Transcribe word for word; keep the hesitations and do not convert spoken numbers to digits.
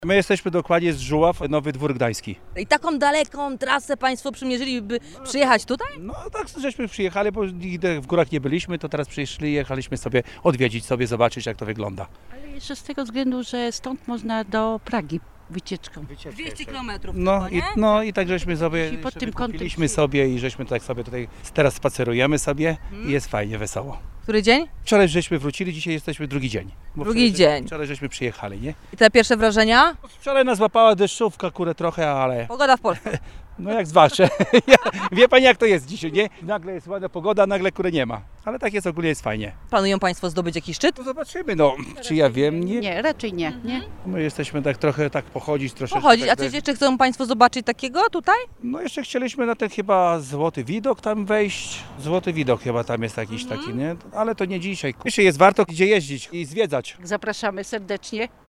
My jesteśmy dokładnie z Żuław, Nowy Dwór Gdański. I taką daleką trasę Państwo przymierzyliby przyjechać tutaj? No tak, żeśmy przyjechali, bo nigdy w górach nie byliśmy, to teraz przyszli, jechaliśmy sobie odwiedzić, sobie zobaczyć, jak to wygląda. Ale jeszcze z tego względu, że stąd można do Pragi wycieczką. dwieście kilometrów. No i, no i tak żeśmy sobie, I pod tym kątem kupiliśmy sobie i żeśmy tak sobie tutaj teraz spacerujemy sobie i jest fajnie, wesoło. Który dzień? Wczoraj żeśmy wrócili, dzisiaj jesteśmy drugi dzień. Bo Drugi wczoraj, dzień. Wczoraj żeśmy przyjechali, nie? I te pierwsze wrażenia? Wczoraj nas łapała deszczówka, kurę trochę, ale Pogoda w Polsce. no jak zwłaszcza. Wie pani jak to jest dzisiaj, nie? Nagle jest ładna pogoda, nagle kurę nie ma. Ale tak jest, ogólnie jest fajnie. Planują Państwo zdobyć jakiś szczyt? To zobaczymy, no. Czy ja wiem, nie? Nie, raczej nie, nie. My jesteśmy tak trochę tak pochodzić troszeczkę. Pochodzić. A tak, coś jeszcze chcą Państwo zobaczyć takiego tutaj? No jeszcze chcieliśmy na ten chyba Złoty Widok tam wejść. Złoty Widok chyba tam jest jakiś taki, nie? Ale to nie dzisiaj. Jeszcze jest warto gdzie jeździć i zwiedzać. Zapraszamy serdecznie.